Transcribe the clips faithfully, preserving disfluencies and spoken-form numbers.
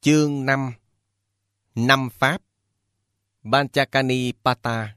Chương năm. Năm Pháp. Panchakanipata.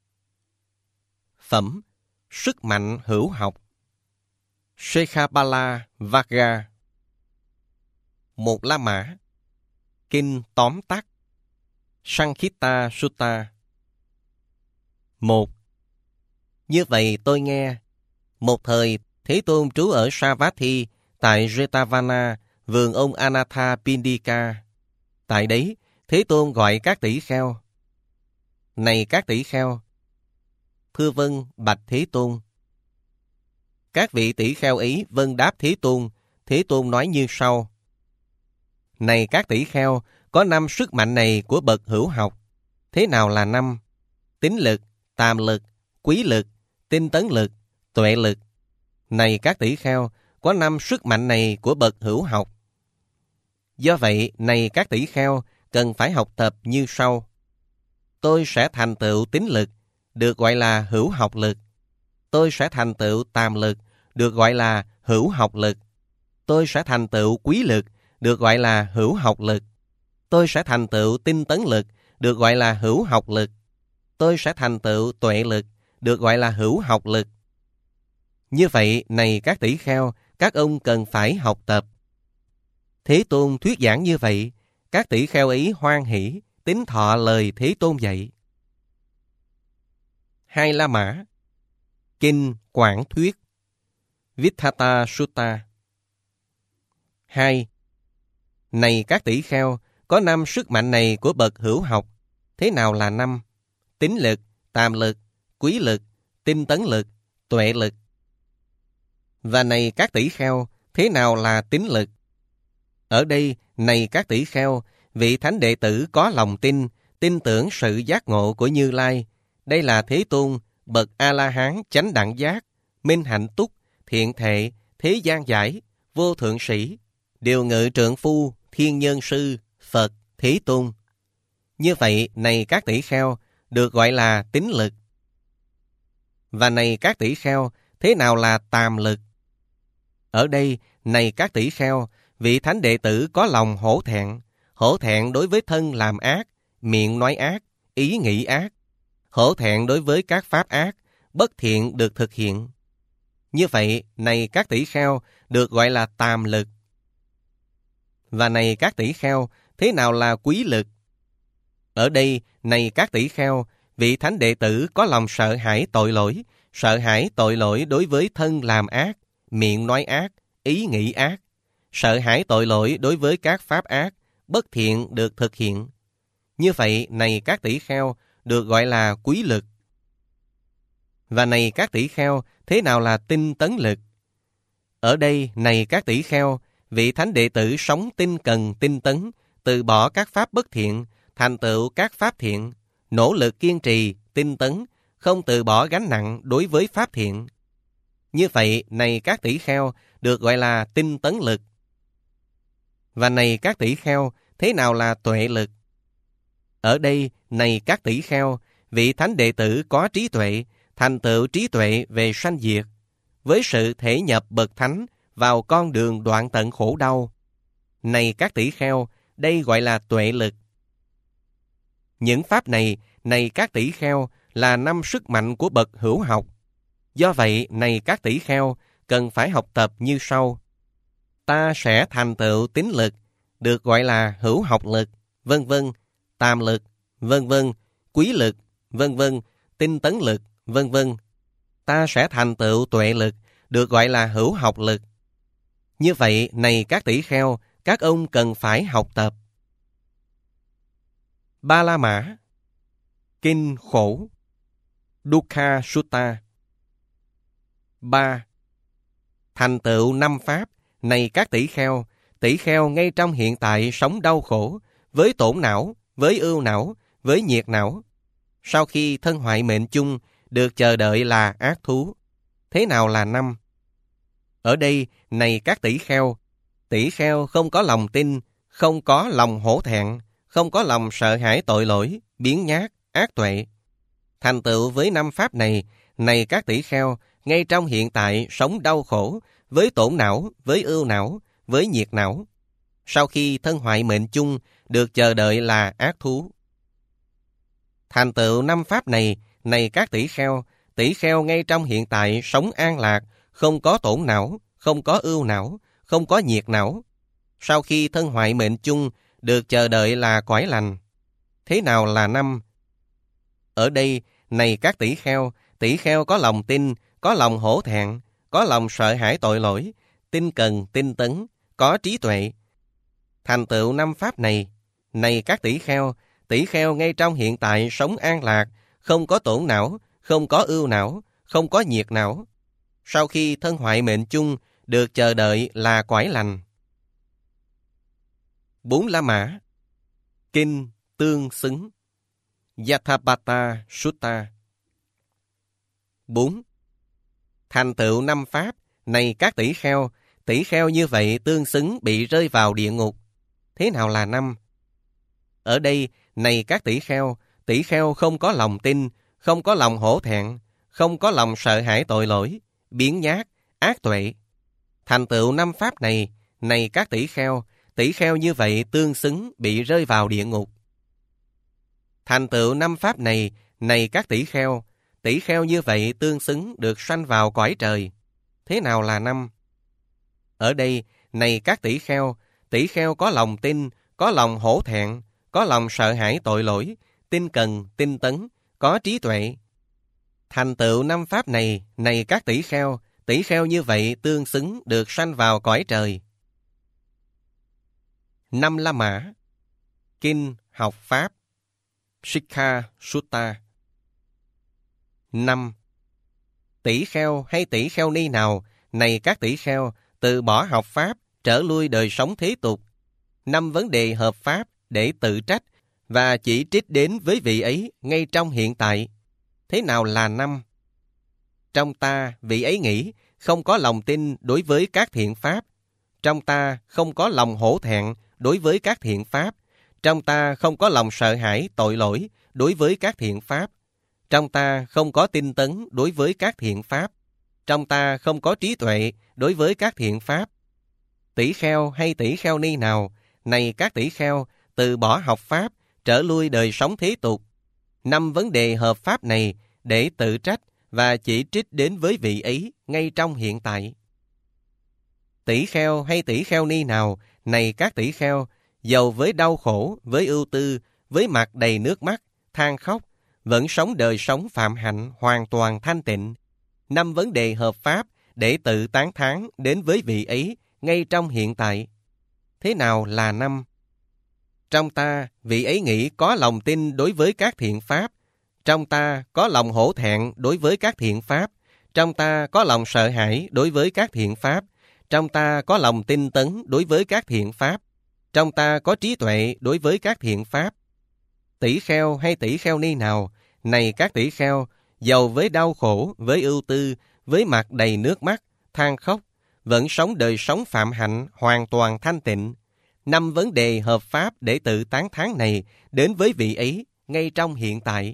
Phẩm Sức mạnh hữu học. Shekhapala Vagga. Một La Mã. Kinh tóm tắt. Sankhita Sutta. Một. Như vậy tôi nghe, một thời Thế Tôn trú ở Savatthi tại Jetavana, vườn ông Anathapindika. Tại đấy, Thế Tôn gọi các tỷ kheo. Này các tỷ kheo! Thưa vâng, bạch Thế Tôn. Các vị tỷ kheo ấy vâng đáp Thế Tôn. Thế Tôn nói như sau. Này các tỷ kheo, có năm sức mạnh này của bậc hữu học. Thế nào là năm? Tín lực, tàm lực, quý lực, tinh tấn lực, tuệ lực. Này các tỷ kheo, có năm sức mạnh này của bậc hữu học. Do vậy, này các tỷ kheo, cần phải học tập như sau. Tôi sẽ thành tựu tín lực, được gọi là hữu học lực. Tôi sẽ thành tựu tàm lực, được gọi là hữu học lực. Tôi sẽ thành tựu quý lực, được gọi là hữu học lực. Tôi sẽ thành tựu tinh tấn lực, được gọi là hữu học lực. Tôi sẽ thành tựu tuệ lực, được gọi là hữu học lực. Như vậy, này các tỷ kheo, các ông cần phải học tập. Thế Tôn thuyết giảng như vậy, các tỷ kheo ấy hoan hỷ, tín thọ lời Thế Tôn dạy. Hai La Mã. Kinh Quảng Thuyết. Vittata Sutta. Hai. Này các tỷ kheo, có năm sức mạnh này của bậc hữu học. Thế nào là năm? Tín lực, tàm lực, quý lực, tinh tấn lực, tuệ lực. Và này các tỷ kheo, thế nào là tín lực? Ở đây, này các tỷ kheo, vị thánh đệ tử có lòng tin, tin tưởng sự giác ngộ của Như Lai. Đây là Thế Tôn, bậc A-la-hán chánh đẳng giác, minh hạnh túc, thiện thệ, thế gian giải, vô thượng sĩ, điều ngự trượng phu, thiên nhân sư, Phật, Thế Tôn. Như vậy, này các tỷ kheo, được gọi là tín lực. Và này các tỷ kheo, thế nào là tàm lực? Ở đây, này các tỷ kheo, vị thánh đệ tử có lòng hổ thẹn, hổ thẹn đối với thân làm ác, miệng nói ác, ý nghĩ ác, hổ thẹn đối với các pháp ác, bất thiện được thực hiện. Như vậy, này các tỷ kheo, được gọi là tàm lực. Và này các tỷ kheo, thế nào là quý lực? Ở đây, này các tỷ kheo, vị thánh đệ tử có lòng sợ hãi tội lỗi, sợ hãi tội lỗi đối với thân làm ác, miệng nói ác, ý nghĩ ác, sợ hãi tội lỗi đối với các pháp ác, bất thiện được thực hiện. Như vậy, này các tỷ kheo, được gọi là quý lực. Và này các tỷ kheo, thế nào là tinh tấn lực? Ở đây, này các tỷ kheo, vị thánh đệ tử sống tinh cần tinh tấn, từ bỏ các pháp bất thiện, thành tựu các pháp thiện, nỗ lực kiên trì, tinh tấn, không từ bỏ gánh nặng đối với pháp thiện. Như vậy, này các tỷ kheo, được gọi là tinh tấn lực. Và này các tỷ kheo, thế nào là tuệ lực? Ở đây, này các tỷ kheo, vị thánh đệ tử có trí tuệ, thành tựu trí tuệ về sanh diệt, với sự thể nhập bậc thánh vào con đường đoạn tận khổ đau. Này các tỷ kheo, đây gọi là tuệ lực. Những pháp này, này các tỷ kheo, là năm sức mạnh của bậc hữu học. Do vậy, này các tỷ kheo, cần phải học tập như sau. Ta sẽ thành tựu tín lực, được gọi là hữu học lực, vân vân, tàm lực, vân vân, quý lực, vân vân, tinh tấn lực, vân vân. Ta sẽ thành tựu tuệ lực, được gọi là hữu học lực. Như vậy, này các tỷ kheo, các ông cần phải học tập. Ba La Mã. Kinh Khổ. Dukkha Sutta. Ba. Thành tựu năm pháp, này các tỷ kheo, tỷ kheo ngay trong hiện tại sống đau khổ, với tổn não, với ưu não, với nhiệt não. Sau khi thân hoại mệnh chung, được chờ đợi là ác thú. Thế nào là năm? Ở đây, này các tỷ kheo, tỷ kheo không có lòng tin, không có lòng hổ thẹn, không có lòng sợ hãi tội lỗi, biếng nhác, ác tuệ. Thành tựu với năm pháp này, này các tỷ kheo, ngay trong hiện tại sống đau khổ, với tổn não, với ưu não, với nhiệt não. sau khi thân hoại mệnh chung được chờ đợi là ác thú. Thành tựu năm pháp này, này các tỷ kheo, tỷ kheo ngay trong hiện tại sống an lạc, không có tổn não, không có ưu não, không có nhiệt não. Sau khi thân hoại mệnh chung được chờ đợi là cõi lành. Thế nào là năm? Ở đây, này các tỷ kheo, tỷ kheo có lòng tin, có lòng hổ thẹn, có lòng sợ hãi tội lỗi, tinh cần, tinh tấn, có trí tuệ. Thành tựu năm pháp này, này các tỷ kheo, tỷ kheo ngay trong hiện tại sống an lạc, không có tổn não, không có ưu não, không có nhiệt não. Sau khi thân hoại mệnh chung được chờ đợi là cõi lành. Bốn La Mã. Kinh tương xứng. Yathabhata Sutta. Bốn. Thành tựu năm pháp, này các tỷ kheo, tỷ kheo như vậy tương xứng bị rơi vào địa ngục. Thế nào là năm? Ở đây, này các tỷ kheo, tỷ kheo không có lòng tin, không có lòng hổ thẹn, không có lòng sợ hãi tội lỗi, biếng nhác, ác tuệ. Thành tựu năm pháp này, này các tỷ kheo, tỷ kheo như vậy tương xứng bị rơi vào địa ngục. Thành tựu năm pháp này, này các tỷ kheo, tỷ kheo như vậy tương xứng được sanh vào cõi trời. Thế nào là năm? Ở đây, này các tỷ kheo, tỷ kheo có lòng tin, có lòng hổ thẹn, có lòng sợ hãi tội lỗi, tinh cần, tinh tấn, có trí tuệ. Thành tựu năm pháp này, này các tỷ kheo, tỷ kheo như vậy tương xứng được sanh vào cõi trời. Năm La Mã. Kinh học pháp. Sikha Sutta. Năm. Tỷ kheo hay tỷ kheo ni nào, này các tỷ kheo, từ bỏ học pháp, trở lui đời sống thế tục. Năm vấn đề hợp pháp để tự trách và chỉ trích đến với vị ấy ngay trong hiện tại. Thế nào là năm? Trong ta, vị ấy nghĩ, không có lòng tin đối với các thiện pháp. Trong ta, không có lòng hổ thẹn đối với các thiện pháp. Trong ta, không có lòng sợ hãi, tội lỗi đối với các thiện pháp. Trong ta, không có tinh tấn đối với các thiện pháp. Trong ta, không có trí tuệ đối với các thiện pháp. Tỷ kheo hay tỷ kheo ni nào, này các tỷ kheo, từ bỏ học pháp, trở lui đời sống thế tục. Năm vấn đề hợp pháp này để tự trách và chỉ trích đến với vị ấy ngay trong hiện tại. Tỷ kheo hay tỷ kheo ni nào, này các tỷ kheo, dầu với đau khổ, với ưu tư, với mặt đầy nước mắt, than khóc, vẫn sống đời sống phạm hạnh hoàn toàn thanh tịnh. Năm vấn đề hợp pháp để tự tán thán đến với vị ấy ngay trong hiện tại. Thế nào là năm? Trong ta, vị ấy nghĩ có lòng tin đối với các thiện pháp. Trong ta, có lòng hổ thẹn đối với các thiện pháp. Trong ta, có lòng sợ hãi đối với các thiện pháp. Trong ta, có lòng tinh tấn đối với các thiện pháp. Trong ta, có trí tuệ đối với các thiện pháp. Tỷ kheo hay tỷ kheo ni nào, này các tỷ kheo, dầu với đau khổ, với ưu tư, với mặt đầy nước mắt, than khóc, vẫn sống đời sống phạm hạnh hoàn toàn thanh tịnh. Năm vấn đề hợp pháp để tự tán thán này đến với vị ấy ngay trong hiện tại.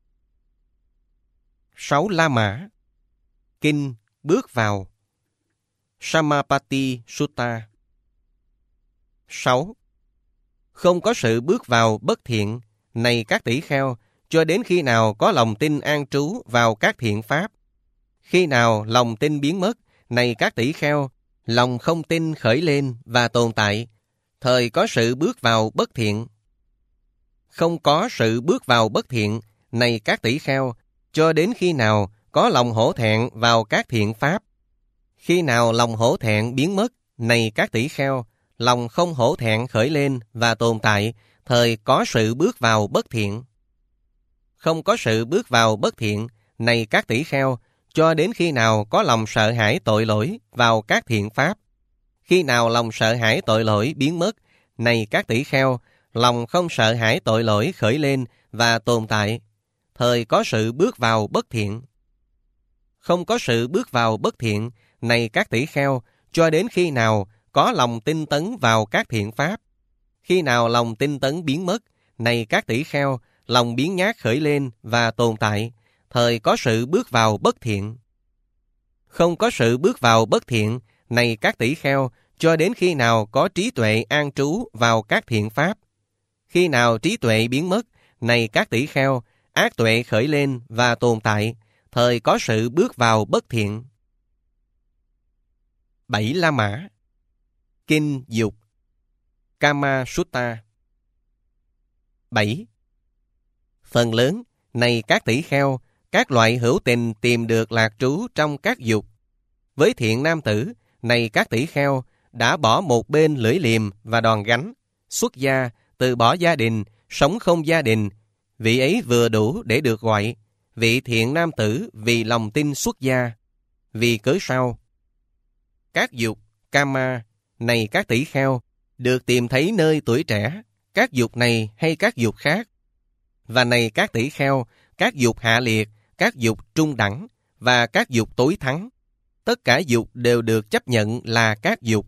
Sáu La Mã. Kinh bước vào. Samapati Sutta. Sáu. Không có sự bước vào bất thiện, này các tỷ kheo, cho đến khi nào có lòng tin an trú vào các thiện pháp. Khi nào lòng tin biến mất, này các tỷ kheo, lòng không tin khởi lên và tồn tại, thời có sự bước vào bất thiện. Không có sự bước vào bất thiện, này các tỷ kheo, cho đến khi nào có lòng hổ thẹn vào các thiện pháp. Khi nào lòng hổ thẹn biến mất, này các tỷ kheo, lòng không hổ thẹn khởi lên và tồn tại, thời có sự bước vào bất thiện. Không có sự bước vào bất thiện, này các tỷ kheo, cho đến khi nào có lòng sợ hãi tội lỗi vào các thiện pháp. Khi nào lòng sợ hãi tội lỗi biến mất, này các tỷ kheo, lòng không sợ hãi tội lỗi khởi lên và tồn tại, thời có sự bước vào bất thiện. Không có sự bước vào bất thiện, này các tỷ kheo, cho đến khi nào có lòng tinh tấn vào các thiện pháp. Khi nào lòng tinh tấn biến mất, này các tỷ kheo, lòng biếng nhác khởi lên và tồn tại, thời có sự bước vào bất thiện. Không có sự bước vào bất thiện, này các tỷ kheo, cho đến khi nào có trí tuệ an trú vào các thiện pháp. Khi nào trí tuệ biến mất, này các tỷ kheo, ác tuệ khởi lên và tồn tại, thời có sự bước vào bất thiện. Bảy La Mã. Kinh Dục. Kama Sutta. Bảy. Phần lớn, này các tỷ kheo, các loại hữu tình tìm được lạc trú trong các dục. Với thiện nam tử, này các tỷ kheo, đã bỏ một bên lưỡi liềm và đòn gánh, xuất gia, từ bỏ gia đình, sống không gia đình. Vị ấy vừa đủ để được gọi vị thiện nam tử vì lòng tin xuất gia. Vì cớ sao? Các dục, kama, này các tỷ kheo, được tìm thấy nơi tuổi trẻ, các dục này hay các dục khác. Và này các tỷ kheo, các dục hạ liệt, các dục trung đẳng và các dục tối thắng, tất cả dục đều được chấp nhận là các dục.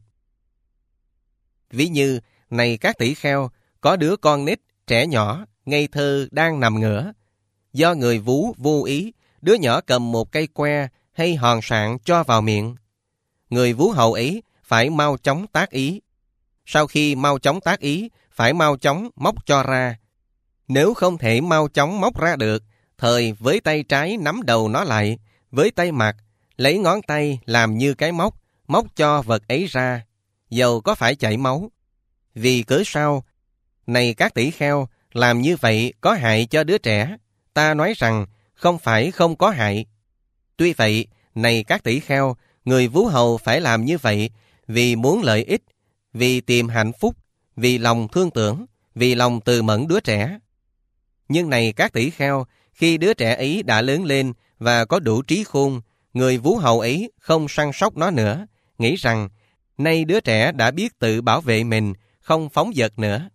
Ví như, này các tỷ kheo, có đứa con nít, trẻ nhỏ, ngây thơ đang nằm ngửa. Do người vú vô ý, đứa nhỏ cầm một cây que hay hòn sạn cho vào miệng. Người vú hậu ấy phải mau chóng tác ý. Sau khi mau chóng tác ý, phải mau chóng móc cho ra. Nếu không thể mau chóng móc ra được, thời với tay trái nắm đầu nó lại, với tay mặt, lấy ngón tay làm như cái móc, móc cho vật ấy ra, dầu có phải chảy máu. Vì cớ sao? Này các tỷ kheo, làm như vậy có hại cho đứa trẻ. Ta nói rằng, không phải không có hại. Tuy vậy, này các tỷ kheo, người vú hầu phải làm như vậy vì muốn lợi ích, vì tìm hạnh phúc, vì lòng thương tưởng, vì lòng từ mẫn đứa trẻ. Nhưng này các tỷ kheo, khi đứa trẻ ấy đã lớn lên và có đủ trí khôn, người vú hầu ấy không săn sóc nó nữa, nghĩ rằng, nay đứa trẻ đã biết tự bảo vệ mình, không phóng dật nữa.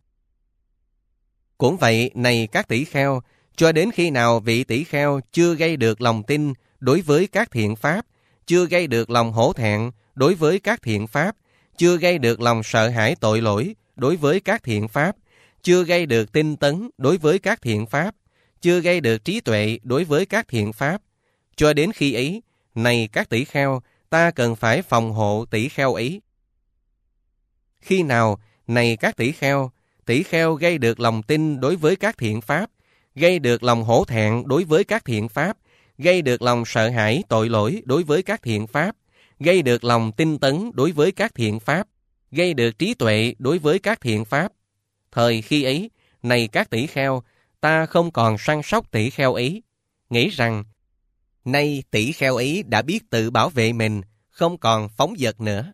Cũng vậy, này các tỷ kheo, cho đến khi nào vị tỷ kheo chưa gây được lòng tin đối với các thiện pháp, chưa gây được lòng hổ thẹn đối với các thiện pháp, chưa gây được lòng sợ hãi tội lỗi đối với các thiện pháp, chưa gây được tinh tấn đối với các thiện pháp, chưa gây được trí tuệ đối với các thiện pháp, cho đến khi ấy, này các tỷ kheo, ta cần phải phòng hộ tỷ kheo ấy. Khi nào, này các tỷ kheo, tỷ kheo gây được lòng tin đối với các thiện pháp, gây được lòng hổ thẹn đối với các thiện pháp, gây được lòng sợ hãi tội lỗi đối với các thiện pháp, gây được lòng tinh tấn đối với các thiện pháp, gây được trí tuệ đối với các thiện pháp. Thời khi ấy, này các tỷ kheo, ta không còn săn sóc tỷ kheo ấy, nghĩ rằng, nay tỷ kheo ấy đã biết tự bảo vệ mình, không còn phóng dật nữa.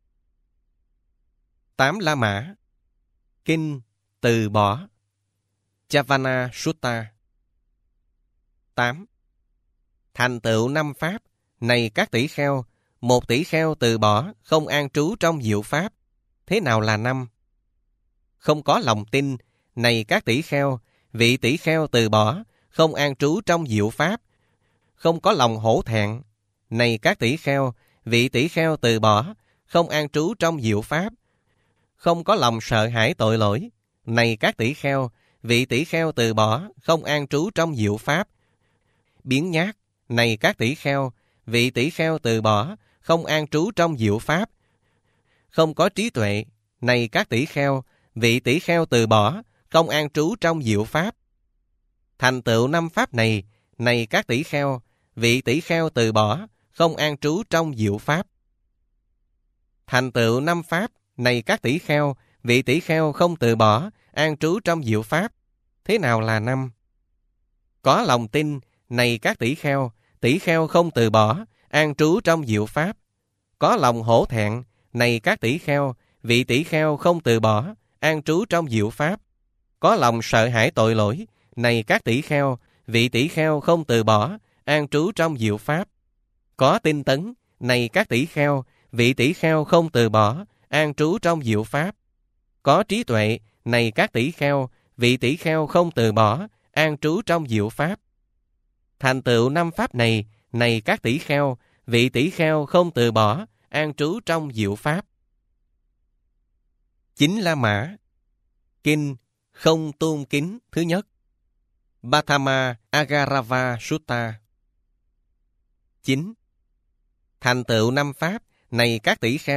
Tám La Mã. Kinh Từ Bỏ. Chavana Sutta. Tám. Thành tựu năm pháp, này các tỷ kheo, một tỷ kheo từ bỏ, không an trú trong diệu pháp. Thế nào là năm? Không có lòng tin, này các tỷ kheo, vị tỷ kheo từ bỏ, không an trú trong diệu pháp. Không có lòng hổ thẹn, này các tỷ kheo, vị tỷ kheo từ bỏ, không an trú trong diệu pháp. Không có lòng sợ hãi tội lỗi, này các tỷ kheo, vị tỷ kheo từ bỏ, không an trú trong diệu pháp. Biếng nhác, này các tỷ kheo, vị tỷ kheo từ bỏ, không an trú trong diệu pháp. Không có trí tuệ, này các tỷ kheo, vị tỷ kheo từ bỏ, không an trú trong diệu pháp. Thành tựu năm pháp này, này các tỷ kheo, vị tỷ kheo từ bỏ, không an trú trong diệu pháp. Thành tựu năm pháp, này các tỷ kheo, vị tỷ kheo không từ bỏ, an trú trong diệu pháp. Thế nào là năm? Có lòng tin, này các tỷ kheo, tỷ kheo không từ bỏ, an trú trong diệu pháp. Có lòng hổ thẹn, này các tỷ kheo, vị tỷ kheo không từ bỏ, an trú trong diệu pháp. Có lòng sợ hãi tội lỗi, này các tỷ kheo, vị tỷ kheo không từ bỏ, an trú trong diệu pháp. Có tinh tấn, này các tỷ kheo, vị tỷ kheo không từ bỏ, an trú trong diệu pháp. Có trí tuệ, này các tỷ kheo, vị tỷ kheo không từ bỏ, an trú trong diệu pháp. Thành tựu năm pháp này, này các tỷ kheo, vị tỷ kheo không từ bỏ, an trú trong diệu pháp. Chín La Mã. Kinh Không Tôn Kính thứ nhất. Bhatama Agarava Sutta. Chín. Thành tựu năm pháp, này các tỷ kheo,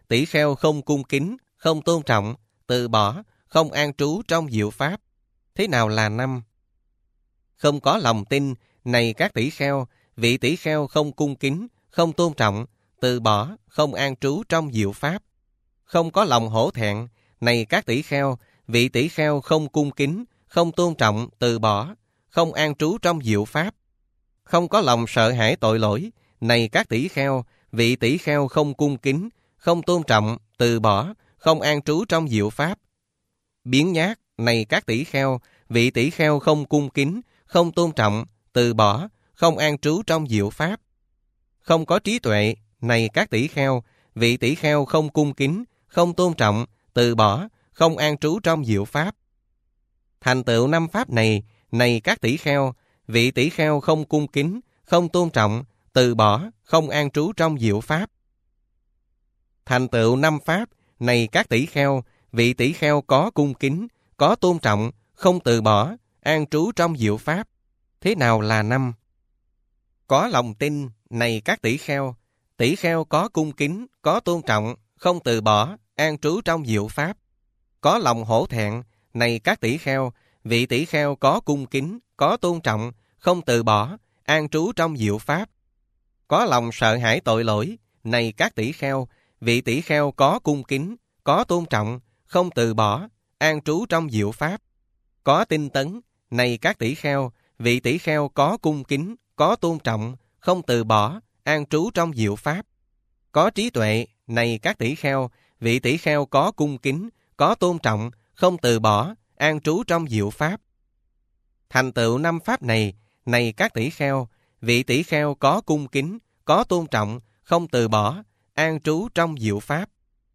tỷ kheo không cung kính, không tôn trọng, từ bỏ, không an trú trong diệu pháp. Thế nào là năm? Không có lòng tin, này các tỷ kheo, vị tỷ kheo không cung kính, không tôn trọng, từ bỏ, không an trú trong diệu pháp. Không có lòng hổ thẹn, này các tỷ kheo, vị tỷ kheo không cung kính, không tôn trọng, từ bỏ, không an trú trong diệu pháp. Không có lòng sợ hãi tội lỗi, này các tỷ kheo, vị tỷ kheo không cung kính, không tôn trọng, từ bỏ, không an trú trong diệu pháp. Biếng nhác, này các tỷ kheo, vị tỷ kheo không cung kính, không tôn trọng, từ bỏ, không an trú trong diệu pháp. Không có trí tuệ, này các tỷ kheo, vị tỷ kheo không cung kính, không tôn trọng, từ bỏ, không an trú trong diệu pháp. Thành tựu năm pháp này, này các tỷ kheo, vị tỷ kheo không cung kính, không tôn trọng, từ bỏ, không an trú trong diệu pháp. Thành tựu năm pháp, này các tỷ kheo, vị tỷ kheo có cung kính, có tôn trọng, không từ bỏ, an trú trong diệu pháp. Thế nào là năm? Có lòng tin, này các tỷ kheo, tỷ kheo có cung kính, có tôn trọng, không từ bỏ, an trú trong diệu pháp. Có lòng hổ thẹn, này các tỷ kheo, vị tỷ kheo có cung kính, có tôn trọng, không từ bỏ, an trú trong diệu pháp. Có lòng sợ hãi tội lỗi, này các tỷ kheo, vị tỷ kheo có cung kính, có tôn trọng, không từ bỏ, an trú trong diệu pháp. Có tinh tấn, này các tỷ kheo, vị tỷ kheo có cung kính, có tôn trọng, không từ bỏ, an trú trong diệu pháp. Có trí tuệ, này các tỷ kheo, vị tỷ kheo có cung kính, có tôn trọng, không từ bỏ, an trú trong diệu pháp. Thành tựu năm pháp này, này các tỷ kheo, vị tỷ kheo có cung kính, có tôn trọng, không từ bỏ, an trú trong diệu pháp.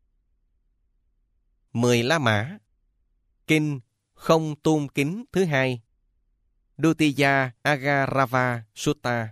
Mười La Mã. Kinh không tôn kính thứ hai. Dutiya Agarava Sutta.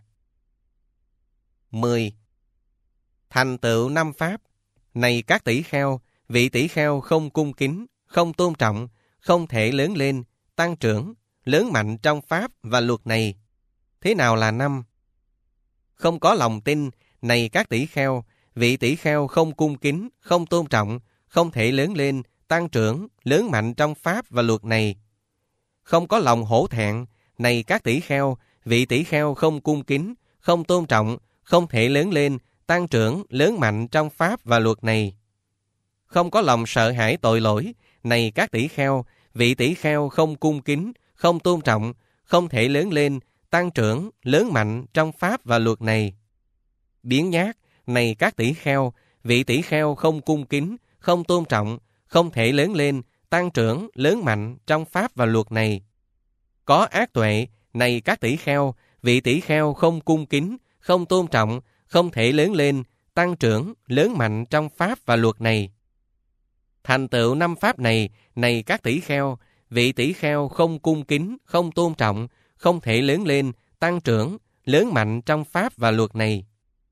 Mười. Thành tựu năm pháp, này các tỷ kheo, vị tỷ kheo không cung kính, không tôn trọng, không thể lớn lên, tăng trưởng, lớn mạnh trong pháp và luật này. Thế nào là năm? Không có lòng tin, này các tỷ kheo, vị tỷ kheo không cung kính, không tôn trọng, không thể lớn lên, tăng trưởng, lớn mạnh trong pháp và luật này. Không có lòng hổ thẹn, này các tỷ kheo, vị tỷ kheo không cung kính, không tôn trọng, không thể lớn lên, tăng trưởng, lớn mạnh trong pháp và luật này. Không có lòng sợ hãi tội lỗi, này các tỷ kheo, vị tỷ kheo không cung kính, không tôn trọng, không thể lớn lên, tăng trưởng, lớn mạnh trong pháp và luật này. Biếng nhác, này các tỷ kheo, vị tỷ kheo không cung kính, không tôn trọng, không thể lớn lên, tăng trưởng, lớn mạnh trong pháp và luật này. Có ác tuệ, này các tỷ kheo, vị tỷ kheo không cung kính, không tôn trọng, không thể lớn lên, tăng trưởng, lớn mạnh trong pháp và luật này. Thành tựu năm pháp này, này các tỷ kheo, vị tỷ kheo không cung kính, không tôn trọng, không thể lớn lên, tăng trưởng, lớn mạnh trong pháp và luật này.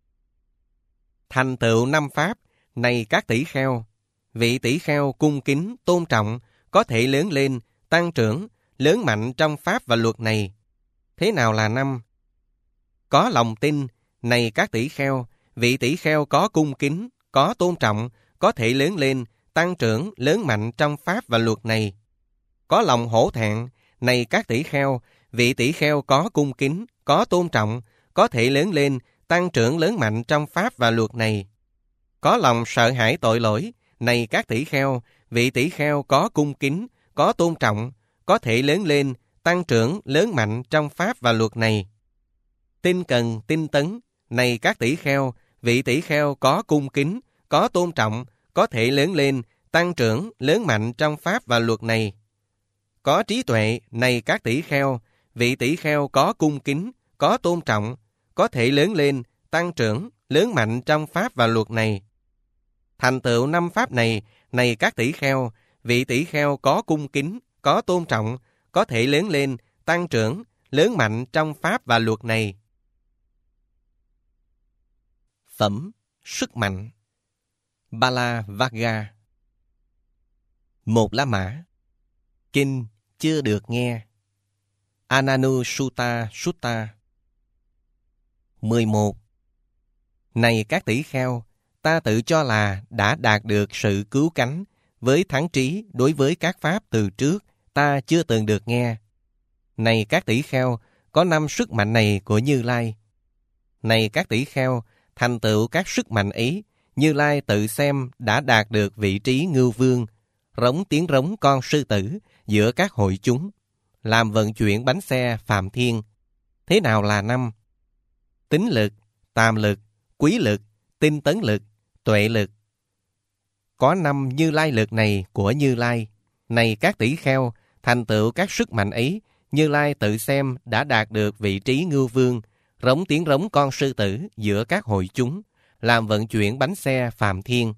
Thành tựu năm pháp, này các tỷ kheo, vị tỷ kheo cung kính, tôn trọng, có thể lớn lên, tăng trưởng, lớn mạnh trong pháp và luật này. Thế nào là năm? Có lòng tin, này các tỷ kheo, vị tỷ kheo có cung kính, có tôn trọng, có thể lớn lên, tăng trưởng, lớn mạnh trong pháp và luật này. Có lòng hổ thẹn, này các tỷ kheo, vị tỷ kheo có cung kính, có tôn trọng, có thể lớn lên, tăng trưởng, lớn mạnh trong pháp và luật này. Có lòng sợ hãi tội lỗi, này các tỷ kheo, vị tỷ kheo có cung kính, có tôn trọng, có thể lớn lên, tăng trưởng, lớn mạnh trong pháp và luật này. Tinh cần, tinh tấn, này các tỷ kheo, vị tỷ kheo có cung kính, có tôn trọng, có thể lớn lên, tăng trưởng, lớn mạnh trong pháp và luật này. Có trí tuệ, này các tỷ kheo, vị tỷ kheo có cung kính, có tôn trọng, có thể lớn lên, tăng trưởng, lớn mạnh trong pháp và luật này. Thành tựu năm pháp này, này các tỷ kheo, vị tỷ kheo có cung kính, có tôn trọng, có thể lớn lên, tăng trưởng, lớn mạnh trong pháp và luật này. Phẩm sức mạnh. Bala Vagga. Một La Mã. Kinh chưa được nghe. Ananusutta Sutta. mười một. Này các tỷ kheo, Ta tự cho là đã đạt được sự cứu cánh với thắng trí đối với các pháp từ trước ta chưa từng được nghe. Này các tỷ kheo, có năm sức mạnh này của Như Lai. Này các tỷ kheo, thành tựu các sức mạnh ấy, Như Lai tự xem đã đạt được vị trí ngưu vương, rống tiếng rống con sư tử giữa các hội chúng, làm vận chuyển bánh xe phàm thiên. Thế nào là năm? Tín lực, tàm lực, quý lực, tinh tấn lực, tuệ lực. Có năm Như Lai lực này của Như Lai. Này các tỷ kheo, thành tựu các sức mạnh ấy, Như Lai tự xem đã đạt được vị trí ngưu vương, rống tiếng rống con sư tử giữa các hội chúng, làm vận chuyển bánh xe phàm thiên.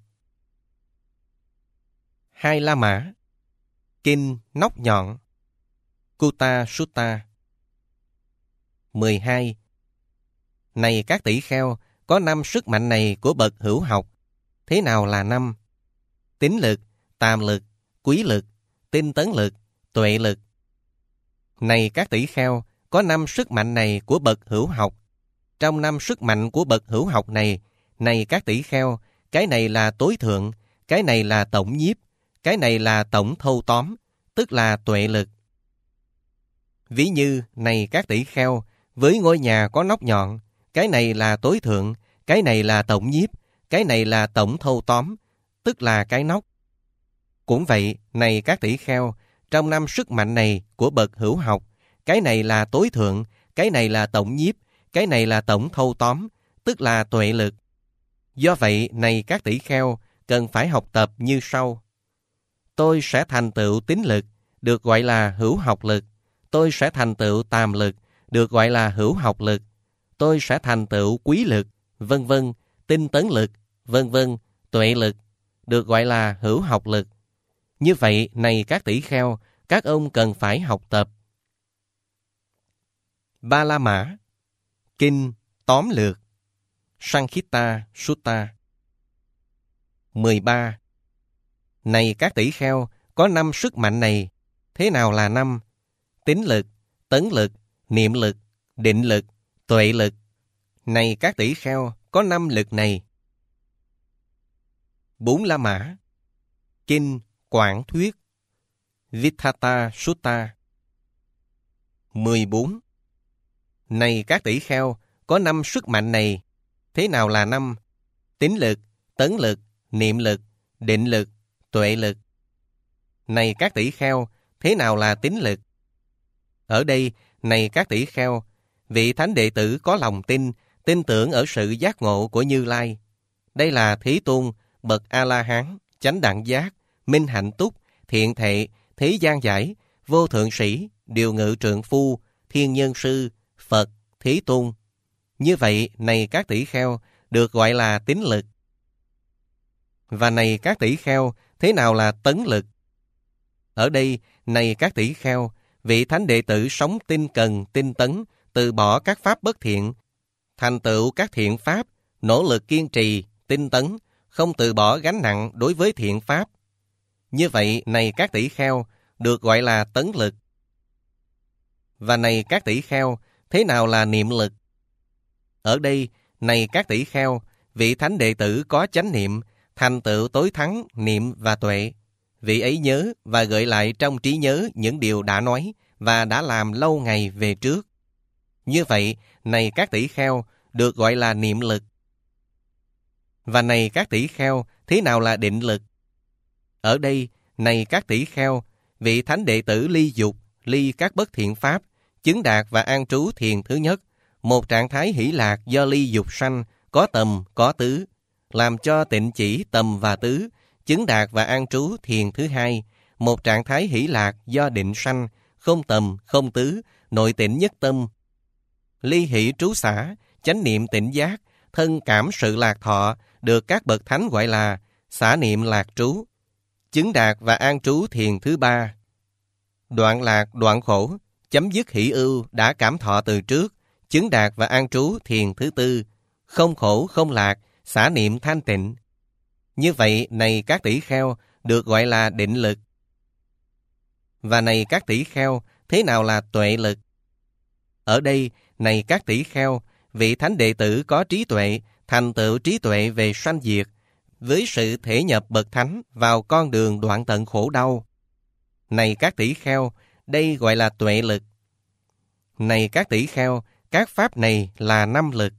Hai La Mã. Kinh Nóc Nhọn. Kutta Sutta. mười hai. Này các tỷ kheo, có năm sức mạnh này của bậc hữu học. Thế nào là năm? Tín lực, tàm lực, quý lực, tinh tấn lực, tuệ lực. Này các tỷ kheo, có năm sức mạnh này của bậc hữu học. Trong năm sức mạnh của bậc hữu học này, này các tỷ kheo, cái này là tối thượng, cái này là tổng nhiếp, cái này là tổng thâu tóm, tức là tuệ lực. Ví như, này các tỷ kheo, với ngôi nhà có nóc nhọn, cái này là tối thượng, cái này là tổng nhiếp, cái này là tổng thâu tóm, tức là cái nóc. Cũng vậy, này các tỷ kheo, trong năm sức mạnh này của bậc hữu học, cái này là tối thượng, cái này là tổng nhiếp, cái này là tổng thâu tóm, tức là tuệ lực. Do vậy, này các tỷ kheo, cần phải học tập như sau. Tôi sẽ thành tựu tín lực, được gọi là hữu học lực. Tôi sẽ thành tựu tàm lực, được gọi là hữu học lực. Tôi sẽ thành tựu quý lực, vân vân, tinh tấn lực, vân vân, tuệ lực, được gọi là hữu học lực. Như vậy, này các tỷ kheo, các ông cần phải học tập. Ba La Mã. Kinh Tóm Lược. Sankhita Sutta. mười ba. Này các tỷ kheo, có năm sức mạnh này. Thế nào là năm? Tín lực, tấn lực, niệm lực, định lực, tuệ lực. Này các tỷ kheo, có năm lực này. Bốn La Mã. Kinh Quảng Thuyết. Vittata Sutta. mười bốn. Này các tỷ kheo, có năm sức mạnh này. Thế nào là năm? Tín lực, tấn lực, niệm lực, định lực, tuệ lực. Này các tỷ kheo, thế nào là tín lực? Ở đây, này các tỷ kheo, vị thánh đệ tử có lòng tin, tin tưởng ở sự giác ngộ của Như Lai. Đây là Thế Tôn, bậc A-la-hán, chánh đẳng giác, minh hạnh túc, thiện thệ, thế gian giải, vô thượng sĩ, điều ngự trượng phu, thiên nhân sư, Phật, Thế Tôn. Như vậy, này các tỷ kheo, được gọi là tín lực. Và này các tỷ kheo, thế nào là tấn lực? Ở đây, này các tỷ kheo, vị thánh đệ tử sống tinh cần, tinh tấn, từ bỏ các pháp bất thiện, thành tựu các thiện pháp, nỗ lực kiên trì, tinh tấn, không từ bỏ gánh nặng đối với thiện pháp. Như vậy, này các tỷ kheo, được gọi là tấn lực. Và này các tỷ kheo, thế nào là niệm lực? Ở đây, này các tỷ kheo, vị thánh đệ tử có chánh niệm, thành tựu tối thắng, niệm và tuệ. Vị ấy nhớ và gợi lại trong trí nhớ những điều đã nói và đã làm lâu ngày về trước. Như vậy, này các tỷ kheo, được gọi là niệm lực. Và này các tỷ kheo, thế nào là định lực? Ở đây, này các tỷ kheo, vị thánh đệ tử ly dục, ly các bất thiện pháp, chứng đạt và an trú thiền thứ nhất, một trạng thái hỷ lạc do ly dục sanh, có tầm, có tứ, làm cho tịnh chỉ tầm và tứ, chứng đạt và an trú thiền thứ hai, một trạng thái hỷ lạc do định sanh, không tầm, không tứ, nội tịnh nhất tâm. Ly hỷ trú xả, chánh niệm tịnh giác, thân cảm sự lạc thọ, được các bậc thánh gọi là xả niệm lạc trú, chứng đạt và an trú thiền thứ ba. Đoạn lạc, đoạn khổ, chấm dứt hỷ ưu đã cảm thọ từ trước, chứng đạt và an trú thiền thứ tư, không khổ không lạc, xả niệm thanh tịnh. Như vậy, này các tỷ kheo, được gọi là định lực. Và này các tỷ kheo, thế nào là tuệ lực? Ở đây, này các tỷ kheo, vị thánh đệ tử có trí tuệ, thành tựu trí tuệ về sanh diệt, với sự thể nhập bậc thánh vào con đường đoạn tận khổ đau. Này các tỷ kheo, đây gọi là tuệ lực. Này các tỷ kheo, các pháp này là năm lực.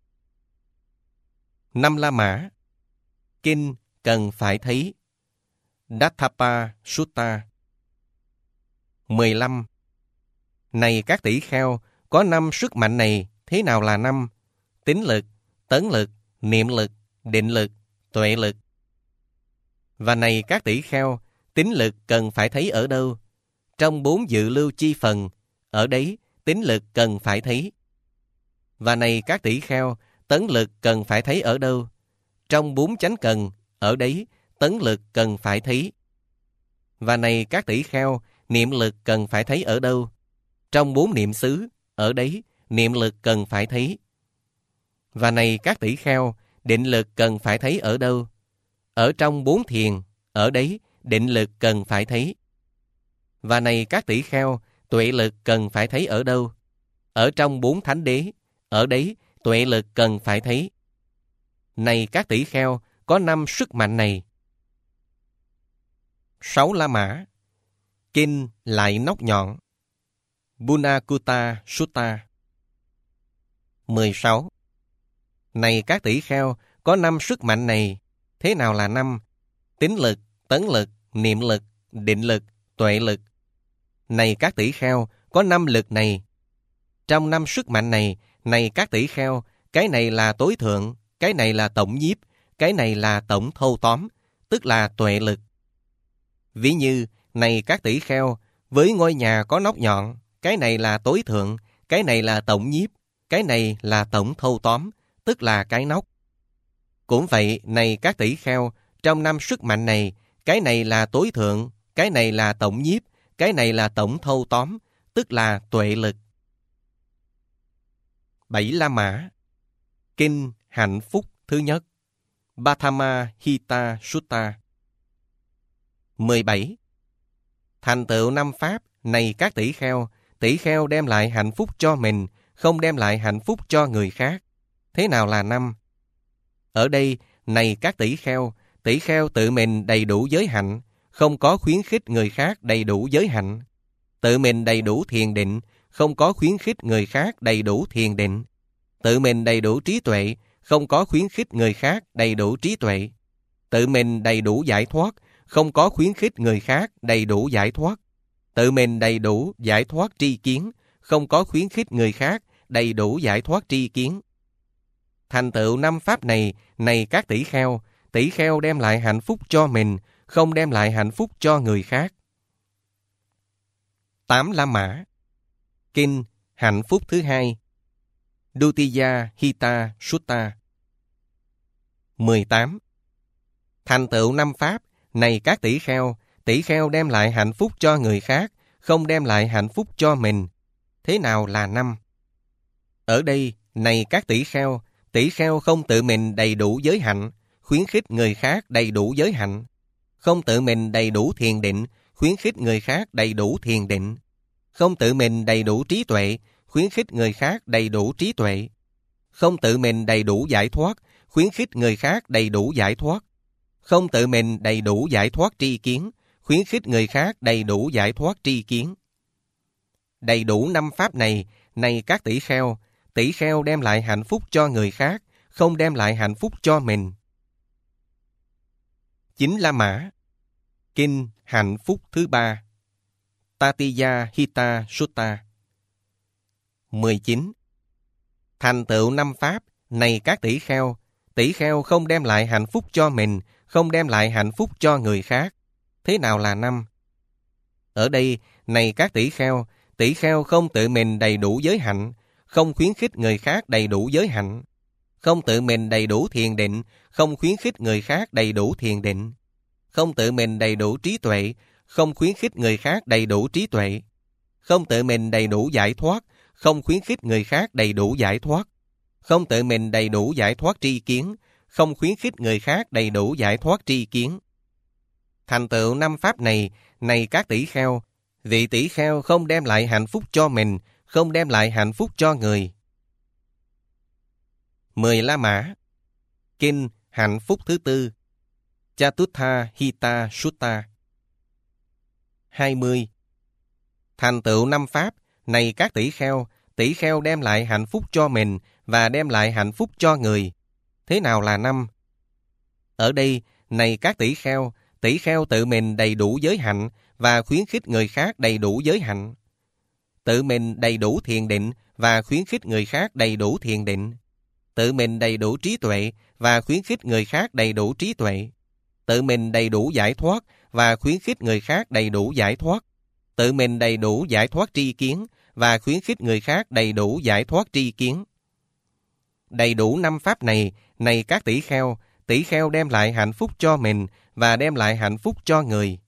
Năm La Mã. Kinh cần phải thấy. Dattapa Sutta. mười lăm. Này các tỷ kheo, có năm sức mạnh này, thế nào là năm? Tín lực, tấn lực, niệm lực, định lực, tuệ lực. Và này các tỷ kheo, tín lực cần phải thấy ở đâu? Trong bốn dự lưu chi phần, ở đấy tín lực cần phải thấy. Và này các tỷ kheo, tấn lực cần phải thấy ở đâu? Trong bốn chánh cần, ở đấy tấn lực cần phải thấy. Và này các tỷ kheo, niệm lực cần phải thấy ở đâu? Trong bốn niệm xứ, ở đấy niệm lực cần phải thấy. Và này các tỷ kheo, định lực cần phải thấy ở đâu? Ở trong bốn thiền, ở đấy định lực cần phải thấy. Và này các tỷ kheo, tuệ lực cần phải thấy ở đâu? Ở trong bốn thánh đế, ở đấy tuệ lực cần phải thấy. Này các tỷ kheo, có năm sức mạnh này. Sáu La Mã. Kinh lại nóc nhọn. Bunakutta Sutta. mười sáu. Này các tỷ kheo, có năm sức mạnh này, thế nào là năm? Tín lực, tấn lực, niệm lực, định lực, tuệ lực. Này các tỷ kheo, có năm lực này. Trong năm sức mạnh này, này các tỷ kheo, cái này là tối thượng, cái này là tổng nhiếp, cái này là tổng thâu tóm, tức là tuệ lực. Ví như, này các tỷ kheo, với ngôi nhà có nóc nhọn, cái này là tối thượng, cái này là tổng nhiếp, cái này là tổng thâu tóm, tức là cái nóc. Cũng vậy, này các tỷ kheo, trong năm sức mạnh này, cái này là tối thượng, cái này là tổng nhiếp, cái này là tổng thâu tóm, tức là tuệ lực. Bảy La Mã. Kinh hạnh phúc thứ nhất. Bhatama Hita Sutta. mười bảy. Thành tựu năm pháp, này các tỷ kheo, tỷ kheo đem lại hạnh phúc cho mình, không đem lại hạnh phúc cho người khác. Thế nào là năm? Ở đây, này các tỷ kheo, tỷ kheo tự mình đầy đủ giới hạnh, không có khuyến khích người khác đầy đủ giới hạnh. Tự mình đầy đủ thiền định, không có khuyến khích người khác đầy đủ thiền định. Tự mình đầy đủ trí tuệ, không có khuyến khích người khác đầy đủ trí tuệ. Tự mình đầy đủ giải thoát, không có khuyến khích người khác đầy đủ giải thoát. Tự mình đầy đủ giải thoát tri kiến, không có khuyến khích người khác đầy đủ giải thoát tri kiến. Thành tựu năm pháp này, này các tỷ kheo, tỷ kheo đem lại hạnh phúc cho mình, không đem lại hạnh phúc cho người khác. Tám La Mã. Kinh hạnh phúc thứ hai. Dutiya Hita Sutta. mười tám. Thành tựu năm pháp, này các tỷ kheo, tỷ kheo đem lại hạnh phúc cho người khác, không đem lại hạnh phúc cho mình. Thế nào là năm? Ở đây, này các tỷ kheo, tỷ kheo không tự mình đầy đủ giới hạnh, khuyến khích người khác đầy đủ giới hạnh. Không tự mình đầy đủ thiền định, khuyến khích người khác đầy đủ thiền định. Không tự mình đầy đủ trí tuệ, khuyến khích người khác đầy đủ trí tuệ. Không tự mình đầy đủ giải thoát, khuyến khích người khác đầy đủ giải thoát. Không tự mình đầy đủ giải thoát tri kiến, khuyến khích người khác đầy đủ giải thoát tri kiến. Đầy đủ năm pháp này, này các tỷ kheo, tỷ kheo đem lại hạnh phúc cho người khác, không đem lại hạnh phúc cho mình. Chín La Mã. Kinh hạnh phúc thứ ba. Tatiya Hita Sutta. mười chín. Thành tựu năm pháp, này các tỷ kheo, tỷ kheo không đem lại hạnh phúc cho mình, không đem lại hạnh phúc cho người khác. Thế nào là năm? Ở đây, này các tỷ kheo, tỷ kheo không tự mình đầy đủ giới hạnh, không khuyến khích người khác đầy đủ giới hạnh. Không tự mình đầy đủ thiền định, không khuyến khích người khác đầy đủ thiền định. Không tự mình đầy đủ trí tuệ, không khuyến khích người khác đầy đủ trí tuệ. Không tự mình đầy đủ giải thoát, không khuyến khích người khác đầy đủ giải thoát. Không tự mình đầy đủ giải thoát tri kiến, không khuyến khích người khác đầy đủ giải thoát tri kiến. Thành tựu năm pháp này, này các tỷ kheo, vị tỷ kheo không đem lại hạnh phúc cho mình, không đem lại hạnh phúc cho người. Mười La Mã. Kinh Hạnh phúc thứ tư, Chatutha Hita Sutta. hai mươi. Thành tựu năm pháp, này các tỷ kheo, tỷ kheo đem lại hạnh phúc cho mình và đem lại hạnh phúc cho người. Thế nào là năm? Ở đây, này các tỷ kheo, tỷ kheo tự mình đầy đủ giới hạnh và khuyến khích người khác đầy đủ giới hạnh. Tự mình đầy đủ thiền định và khuyến khích người khác đầy đủ thiền định. Tự mình đầy đủ trí tuệ và khuyến khích người khác đầy đủ trí tuệ. Tự mình đầy đủ giải thoát và khuyến khích người khác đầy đủ giải thoát. Tự mình đầy đủ giải thoát tri kiến và khuyến khích người khác đầy đủ giải thoát tri kiến. Đầy đủ năm pháp này, này các tỷ kheo, tỷ kheo đem lại hạnh phúc cho mình và đem lại hạnh phúc cho người.